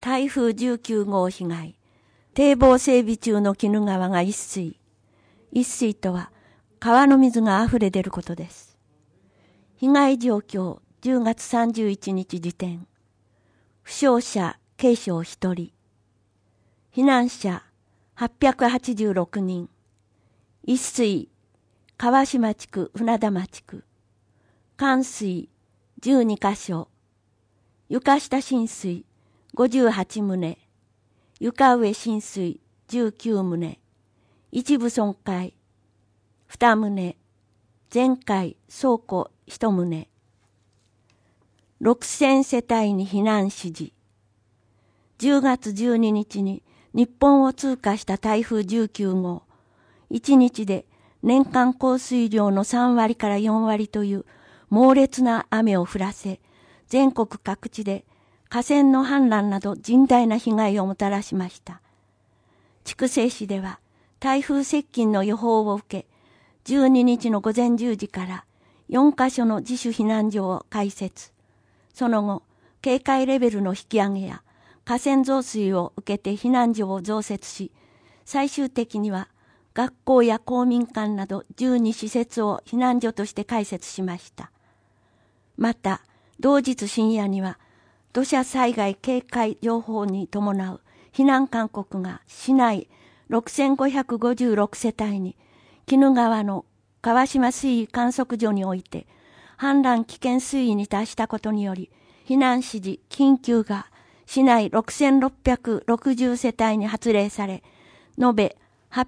台風19号被害。堤防整備中の鬼怒川が一水。一水とは川の水が溢れ出ることです。被害状況10月31日時点。負傷者軽傷1人。避難者886人。一水川島地区船玉地区。冠水12カ所。床下浸水58棟。床上浸水19棟。一部損壊2棟。全壊倉庫1棟。6000世帯に避難指示。10月12日に日本を通過した台風19号。1日で年間降水量の3割から4割という猛烈な雨を降らせ、全国各地で河川の氾濫など甚大な被害をもたらしました。筑西市では台風接近の予報を受け、12日の午前10時から4カ所の自主避難所を開設。その後、警戒レベルの引き上げや河川増水を受けて避難所を増設し、最終的には学校や公民館など12施設を避難所として開設しました。また、同日深夜には土砂災害警戒情報に伴う避難勧告が市内6556世帯に鬼怒川の川島水位観測所において氾濫危険水位に達したことにより避難指示緊急が市内6660世帯に発令され、延べ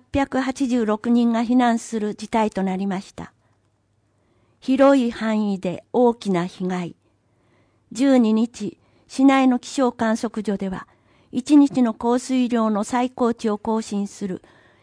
886人が避難する事態となりました。広い範囲で大きな被害。12日、市内の気象観測所では、1日の降水量の最高値を更新する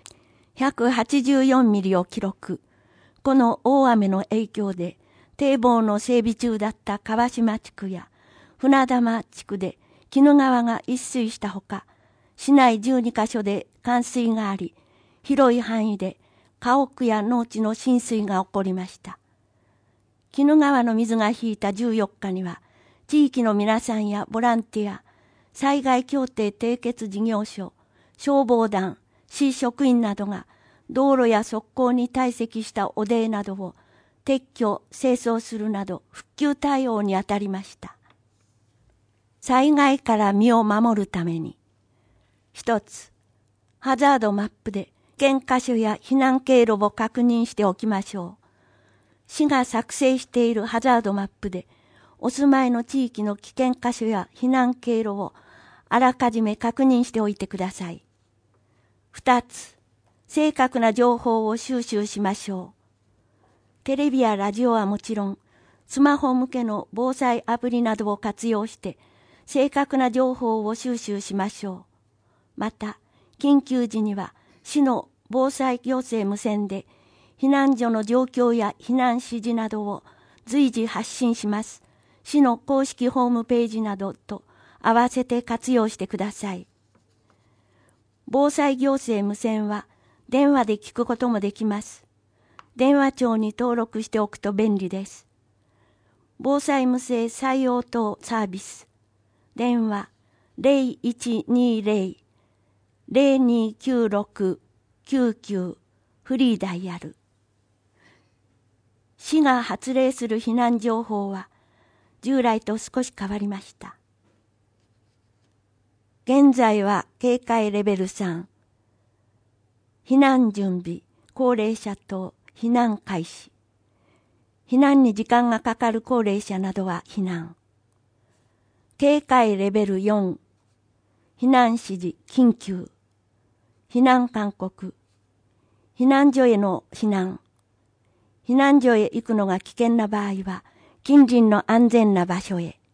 184ミリを記録。この大雨の影響で、堤防の整備中だった川島地区や船玉地区で鬼怒川が一水したほか、市内12カ所で冠水があり、広い範囲で家屋や農地の浸水が起こりました。鬼怒川の水が引いた14日には、地域の皆さんやボランティア、災害協定締結事業所、消防団、市職員などが道路や側溝に堆積した汚泥などを撤去、清掃するなど復旧対応に当たりました。災害から身を守るために、一つ、ハザードマップで危険箇所や避難経路を確認しておきましょう。市が作成しているハザードマップで、お住まいの地域の危険箇所や避難経路をあらかじめ確認しておいてください。二つ、正確な情報を収集しましょう。テレビやラジオはもちろん、スマホ向けの防災アプリなどを活用して、正確な情報を収集しましょう。また、緊急時には、市の防災行政無線で、避難所の状況や避難指示などを随時発信します。市の公式ホームページなどと合わせて活用してください。防災行政無線は電話で聞くこともできます。電話帳に登録しておくと便利です。防災無線最応答サービス。電話0120-029699フリーダイヤル。市が発令する避難情報は従来と少し変わりました。現在は警戒レベル3。避難準備、高齢者等避難開始。避難に時間がかかる高齢者などは避難。警戒レベル4。避難指示、緊急。避難勧告。避難所への避難。避難所へ行くのが危険な場合は、近隣の安全な場所へ。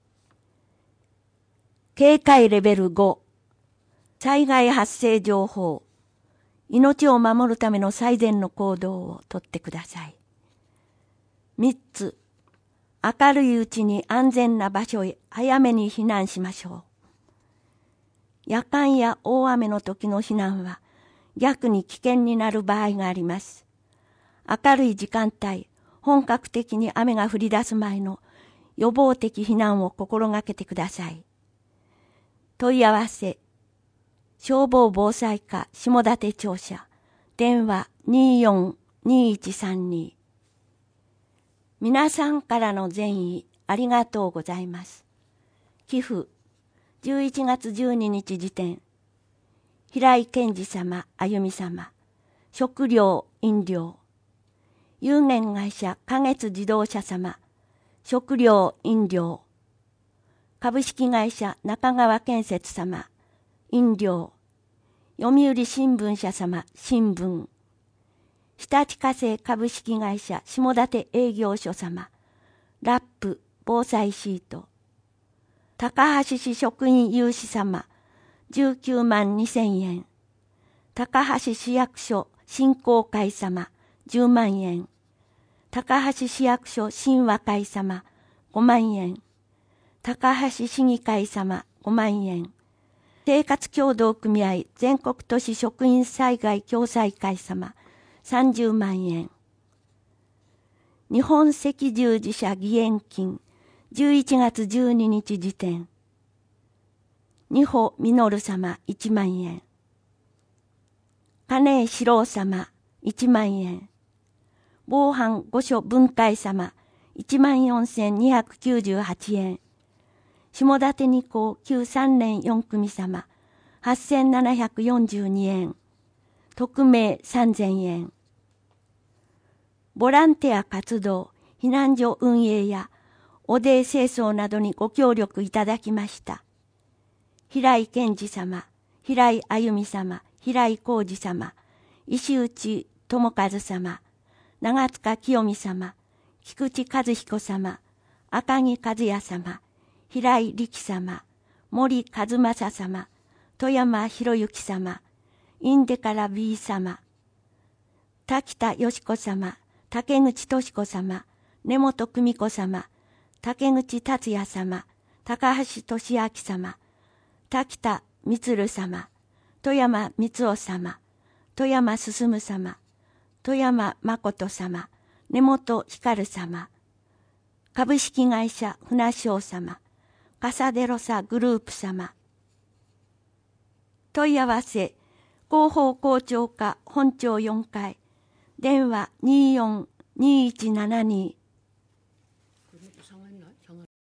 警戒レベル5。災害発生情報。命を守るための最善の行動をとってください。3つ。明るいうちに安全な場所へ早めに避難しましょう。夜間や大雨の時の避難は逆に危険になる場合があります。明るい時間帯、本格的に雨が降り出す前の予防的避難を心がけてください。 問い合わせ、消防防災課下館庁舎、電話24-2132。皆さんからの善意ありがとうございます。寄付、11月12日時点、平井健二様、あゆみ様、食料、飲料、有限会社花月自動車様、食料、飲料、株式会社中川建設様、飲料、読売新聞社様、新聞、日立化成株式会社下館営業所様、ラップ、防災シート、高橋市職員有志様、19万2000円、高橋市役所振興会様、10万円、高橋市役所新和会様、5万円、高橋市議会様、5万円、生活協同組合全国都市職員災害共済会様、30万円、日本赤十字社義援金、11月12日時点、二保実様1万円、金井四郎様1万円、防犯御所分会様14,298円、下館二校旧3年4組様8,742円、匿名3,000円。ボランティア活動、避難所運営やおで清掃などにご協力いただきました。平井健二様、平井あゆみ様、平井浩二様、石内智和様、長塚清美様、菊池和彦様、赤木和也様、平井力様、森和正様、富山博之様、インデカラ B 様、滝田よし子様、竹口敏子様、根本久美子様、竹口達也様、高橋俊明様、滝田充様、富山光夫様、富山進様、富山誠様、根本光様、株式会社船商様、カサデロサグループ様。問い合わせ、広報校長課本庁4階、電話24-2172